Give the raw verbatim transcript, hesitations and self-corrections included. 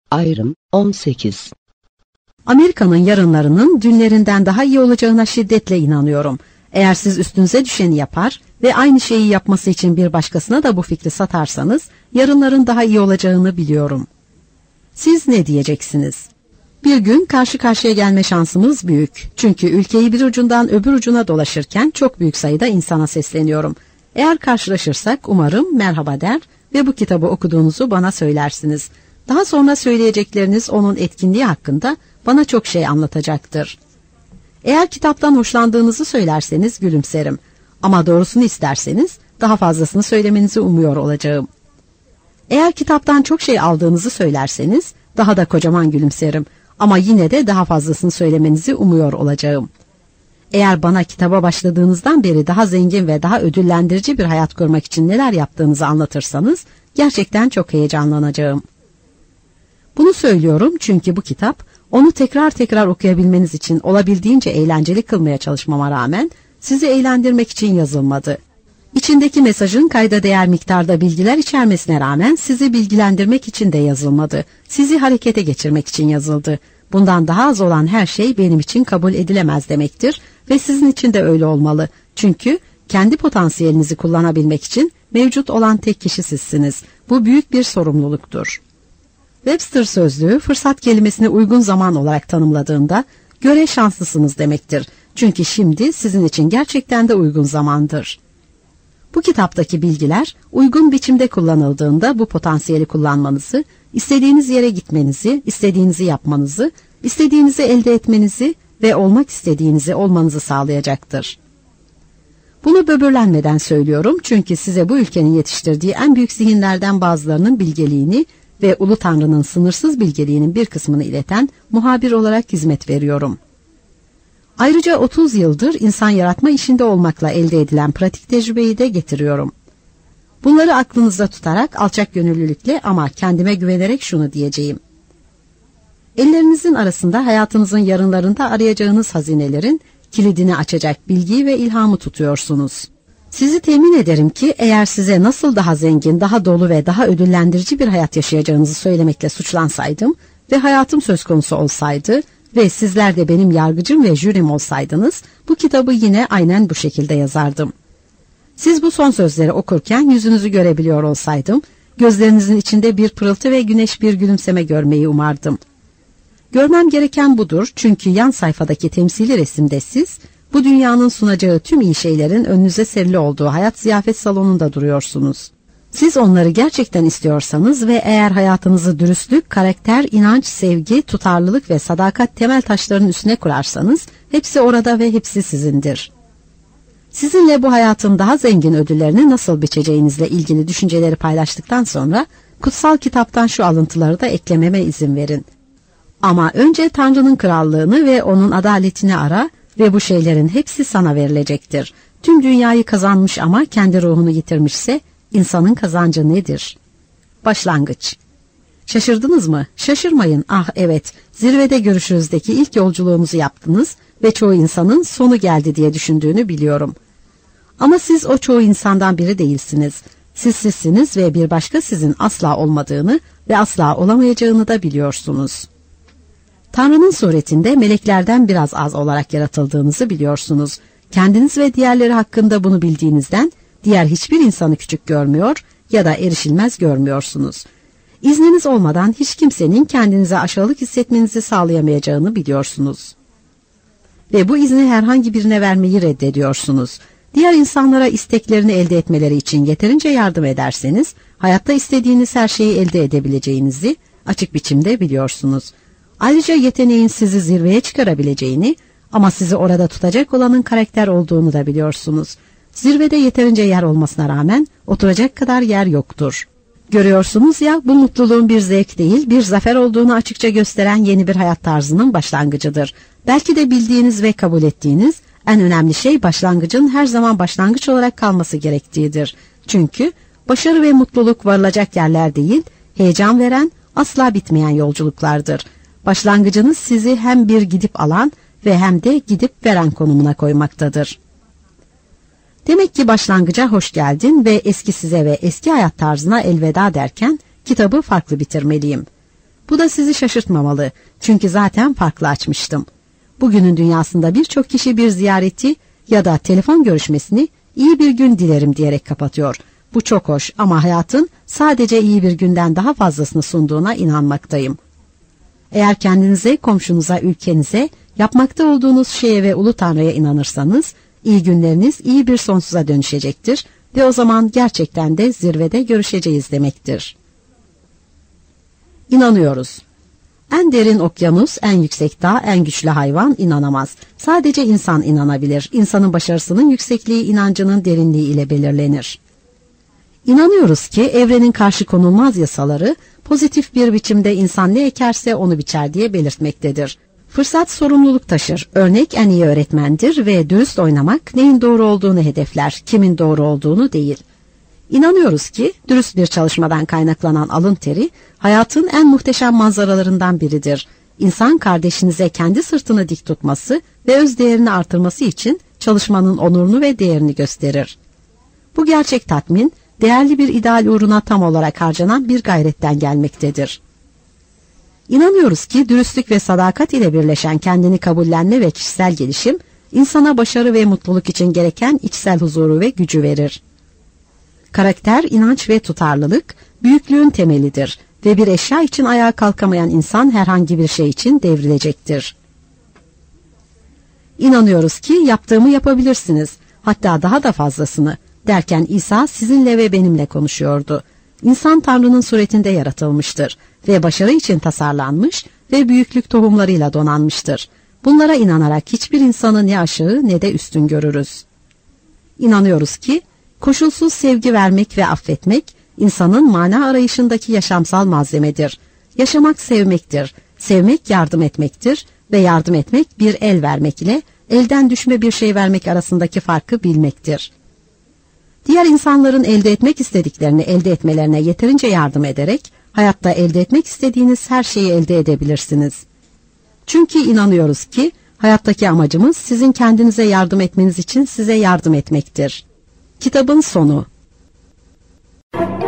Ayrım on sekiz. Amerika'nın yarınlarının dünlerinden daha iyi olacağına şiddetle inanıyorum. Eğer siz üstünüze düşeni yapar ve aynı şeyi yapması için bir başkasına da bu fikri satarsanız, yarınların daha iyi olacağını biliyorum. Siz ne diyeceksiniz? Bir gün karşı karşıya gelme şansımız büyük. Çünkü ülkeyi bir ucundan öbür ucuna dolaşırken çok büyük sayıda insana sesleniyorum. Eğer karşılaşırsak umarım merhaba der ve bu kitabı okuduğunuzu bana söylersiniz. Daha sonra söyleyecekleriniz onun etkinliği hakkında bana çok şey anlatacaktır. Eğer kitaptan hoşlandığınızı söylerseniz gülümserim. Ama doğrusunu isterseniz daha fazlasını söylemenizi umuyor olacağım. Eğer kitaptan çok şey aldığınızı söylerseniz daha da kocaman gülümserim. Ama yine de daha fazlasını söylemenizi umuyor olacağım. Eğer bana kitaba başladığınızdan beri daha zengin ve daha ödüllendirici bir hayat kurmak için neler yaptığınızı anlatırsanız gerçekten çok heyecanlanacağım. Bunu söylüyorum çünkü bu kitap onu tekrar tekrar okuyabilmeniz için olabildiğince eğlenceli kılmaya çalışmama rağmen sizi eğlendirmek için yazılmadı. İçindeki mesajın kayda değer miktarda bilgiler içermesine rağmen sizi bilgilendirmek için de yazılmadı. Sizi harekete geçirmek için yazıldı. Bundan daha az olan her şey benim için kabul edilemez demektir ve sizin için de öyle olmalı. Çünkü kendi potansiyelinizi kullanabilmek için mevcut olan tek kişi sizsiniz. Bu büyük bir sorumluluktur. Webster sözlüğü fırsat kelimesini uygun zaman olarak tanımladığında göre şanslısınız demektir. Çünkü şimdi sizin için gerçekten de uygun zamandır. Bu kitaptaki bilgiler uygun biçimde kullanıldığında bu potansiyeli kullanmanızı, istediğiniz yere gitmenizi, istediğinizi yapmanızı, istediğinizi elde etmenizi ve olmak istediğinizi olmanızı sağlayacaktır. Bunu böbürlenmeden söylüyorum çünkü size bu ülkenin yetiştirdiği en büyük zihinlerden bazılarının bilgeliğini ve Ulu Tanrı'nın sınırsız bilgeliğinin bir kısmını ileten muhabir olarak hizmet veriyorum. Ayrıca otuz yıldır insan yaratma işinde olmakla elde edilen pratik tecrübeyi de getiriyorum. Bunları aklınızda tutarak alçak gönüllülükle ama kendime güvenerek şunu diyeceğim. Ellerinizin arasında hayatınızın yarınlarında arayacağınız hazinelerin kilidini açacak bilgiyi ve ilhamı tutuyorsunuz. Sizi temin ederim ki eğer size nasıl daha zengin, daha dolu ve daha ödüllendirici bir hayat yaşayacağınızı söylemekle suçlansaydım ve hayatım söz konusu olsaydı ve sizler de benim yargıcım ve jürim olsaydınız, bu kitabı yine aynen bu şekilde yazardım. Siz bu son sözleri okurken yüzünüzü görebiliyor olsaydım, gözlerinizin içinde bir pırıltı ve güneş bir gülümseme görmeyi umardım. Görmem gereken budur çünkü yan sayfadaki temsili resimde siz, bu dünyanın sunacağı tüm iyi şeylerin önünüze serili olduğu hayat ziyafet salonunda duruyorsunuz. Siz onları gerçekten istiyorsanız ve eğer hayatınızı dürüstlük, karakter, inanç, sevgi, tutarlılık ve sadakat temel taşlarının üstüne kurarsanız, hepsi orada ve hepsi sizindir. Sizinle bu hayatın daha zengin ödüllerini nasıl biçeceğinizle ilgili düşünceleri paylaştıktan sonra, kutsal kitaptan şu alıntıları da eklememe izin verin. Ama önce Tanrı'nın krallığını ve onun adaletini ara ve bu şeylerin hepsi sana verilecektir. Tüm dünyayı kazanmış ama kendi ruhunu yitirmişse, İnsanın kazancı nedir? Başlangıç. Şaşırdınız mı? Şaşırmayın. Ah evet, zirvede görüşürüzdeki ilk yolculuğumuzu yaptınız ve çoğu insanın sonu geldi diye düşündüğünü biliyorum. Ama siz o çoğu insandan biri değilsiniz. Siz sizsiniz ve bir başka sizin asla olmadığını ve asla olamayacağını da biliyorsunuz. Tanrı'nın suretinde meleklerden biraz az olarak yaratıldığınızı biliyorsunuz. Kendiniz ve diğerleri hakkında bunu bildiğinizden, diğer hiçbir insanı küçük görmüyor ya da erişilmez görmüyorsunuz. İzniniz olmadan hiç kimsenin kendinize aşağılık hissetmenizi sağlayamayacağını biliyorsunuz. Ve bu izni herhangi birine vermeyi reddediyorsunuz. Diğer insanlara isteklerini elde etmeleri için yeterince yardım ederseniz, hayatta istediğiniz her şeyi elde edebileceğinizi açık biçimde biliyorsunuz. Ayrıca yeteneğin sizi zirveye çıkarabileceğini ama sizi orada tutacak olanın karakter olduğunu da biliyorsunuz. Zirvede yeterince yer olmasına rağmen oturacak kadar yer yoktur. Görüyorsunuz ya, bu mutluluğun bir zevk değil, bir zafer olduğunu açıkça gösteren yeni bir hayat tarzının başlangıcıdır. Belki de bildiğiniz ve kabul ettiğiniz en önemli şey başlangıcın her zaman başlangıç olarak kalması gerektiğidir. Çünkü başarı ve mutluluk varılacak yerler değil, heyecan veren, asla bitmeyen yolculuklardır. Başlangıcınız sizi hem bir gidip alan ve hem de gidip veren konumuna koymaktadır. Demek ki başlangıca hoş geldin ve eski size ve eski hayat tarzına elveda derken kitabı farklı bitirmeliyim. Bu da sizi şaşırtmamalı. Çünkü zaten farklı açmıştım. Bugünün dünyasında birçok kişi bir ziyareti ya da telefon görüşmesini iyi bir gün dilerim diyerek kapatıyor. Bu çok hoş ama hayatın sadece iyi bir günden daha fazlasını sunduğuna inanmaktayım. Eğer kendinize, komşunuza, ülkenize, yapmakta olduğunuz şeye ve Ulu Tanrı'ya inanırsanız, iyi günleriniz iyi bir sonsuza dönüşecektir ve o zaman gerçekten de zirvede görüşeceğiz demektir. İnanıyoruz. En derin okyanus, en yüksek dağ, en güçlü hayvan inanamaz. Sadece insan inanabilir. İnsanın başarısının yüksekliği inancının derinliği ile belirlenir. İnanıyoruz ki evrenin karşı konulmaz yasaları pozitif bir biçimde insan ne ekerse onu biçer diye belirtmektedir. Fırsat sorumluluk taşır. Örnek en iyi öğretmendir ve dürüst oynamak neyin doğru olduğunu hedefler, kimin doğru olduğunu değil. İnanıyoruz ki dürüst bir çalışmadan kaynaklanan alın teri hayatın en muhteşem manzaralarından biridir. İnsan kardeşinize kendi sırtını dik tutması ve öz değerini artırması için çalışmanın onurunu ve değerini gösterir. Bu gerçek tatmin, değerli bir ideal uğruna tam olarak harcanan bir gayretten gelmektedir. İnanıyoruz ki dürüstlük ve sadakat ile birleşen kendini kabullenme ve kişisel gelişim, insana başarı ve mutluluk için gereken içsel huzuru ve gücü verir. Karakter, inanç ve tutarlılık, büyüklüğün temelidir ve bir eşya için ayağa kalkamayan insan herhangi bir şey için devrilecektir. İnanıyoruz ki yaptığımı yapabilirsiniz, hatta daha da fazlasını, derken İsa sizinle ve benimle konuşuyordu. İnsan Tanrı'nın suretinde yaratılmıştır ve başarı için tasarlanmış ve büyüklük tohumlarıyla donanmıştır. Bunlara inanarak hiçbir insanı ne aşağı ne de üstün görürüz. İnanıyoruz ki koşulsuz sevgi vermek ve affetmek insanın mana arayışındaki yaşamsal malzemedir. Yaşamak sevmektir, sevmek yardım etmektir ve yardım etmek bir el vermek ile elden düşme bir şey vermek arasındaki farkı bilmektir. Diğer insanların elde etmek istediklerini elde etmelerine yeterince yardım ederek hayatta elde etmek istediğiniz her şeyi elde edebilirsiniz. Çünkü inanıyoruz ki hayattaki amacımız sizin kendinize yardım etmeniz için size yardım etmektir. Kitabın sonu.